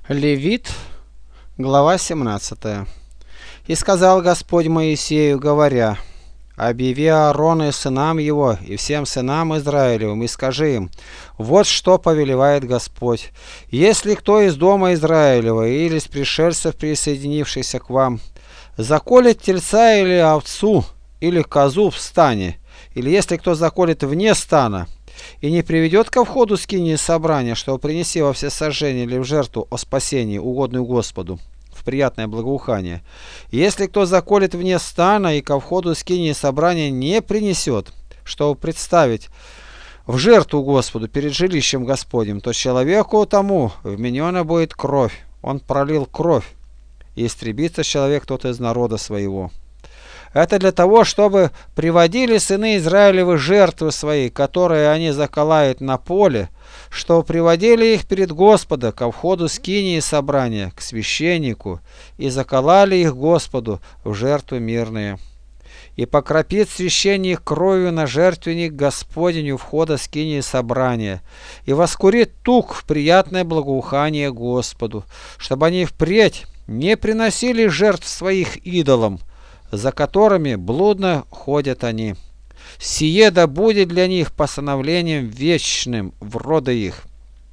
Левит, глава 17. «И сказал Господь Моисею, говоря: объяви Аарону и сынам его, и всем сынам Израилевым, и скажи им: вот что повелевает Господь. Если кто из дома Израилева или из пришельцев, присоединившихся к вам, заколет тельца или овцу, или козу в стане, или если кто заколет вне стана, и не приведет ко входу скинии собрания, чтобы принеси во всесожжение или в жертву о спасении, угодную Господу, в приятное благоухание. Если кто заколет вне стана и ко входу скинии собрания не принесет, чтобы представить в жертву Господу перед жилищем Господним, то человеку тому вменена будет кровь. Он пролил кровь, и истребится человек тот из народа своего. Это для того, чтобы приводили сыны Израилевы жертвы свои, которые они заколают на поле, чтобы приводили их перед Господа ко входу скинии собрания, к священнику, и заколали их Господу в жертвы мирные. И покропит священник кровью на жертвенник Господень у входа скинии собрания, и воскурит тук в приятное благоухание Господу, чтобы они впредь не приносили жертв своих идолам, за которыми блудно ходят они. Сие да будет для них постановлением вечным в роды их.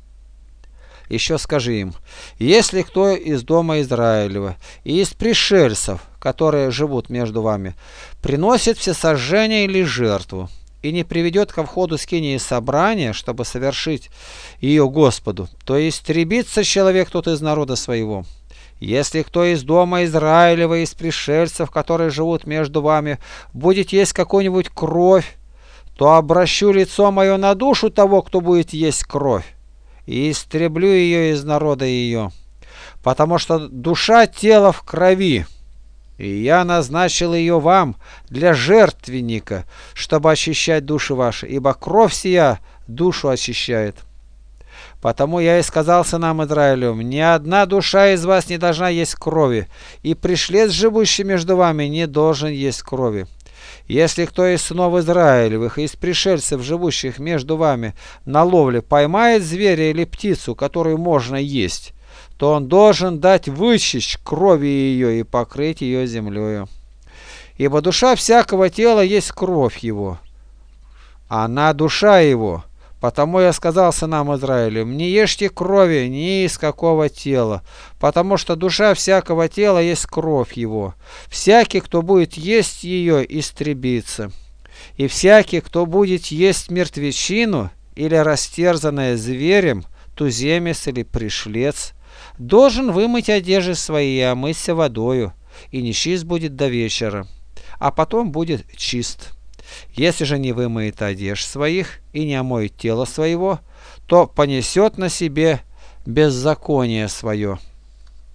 Еще скажи им: если кто из дома Израилева и из пришельцев, которые живут между вами, приносит всесожжение или жертву, и не приведет ко входу скинии собрания, чтобы совершить ее Господу, то истребится человек тот из народа своего. Если кто из дома Израилева, из пришельцев, которые живут между вами, будет есть какую-нибудь кровь, то обращу лицо мое на душу того, кто будет есть кровь, и истреблю ее из народа ее, потому что душа тела в крови, и я назначил ее вам для жертвенника, чтобы очищать души ваши, ибо кровь сия душу очищает. Потому я и сказал сынам Израилевым: ни одна душа из вас не должна есть крови, и пришлец, живущий между вами, не должен есть крови. Если кто из сынов Израилевых и из пришельцев, живущих между вами, на ловле поймает зверя или птицу, которую можно есть, то он должен дать вычесть крови ее и покрыть ее землею. Ибо душа всякого тела есть кровь его, она душа его. Потому я сказал сынам Израилевым: не ешьте крови ни из какого тела, потому что душа всякого тела есть кровь его. Всякий, кто будет есть ее, истребится. И всякий, кто будет есть мертвечину или растерзанное зверем, туземец или пришлец, должен вымыть одежды свои и омыться водою, и нечист будет до вечера, а потом будет чист. Если же не вымоет одежд своих и не омоет тело своего, то понесет на себе беззаконие свое.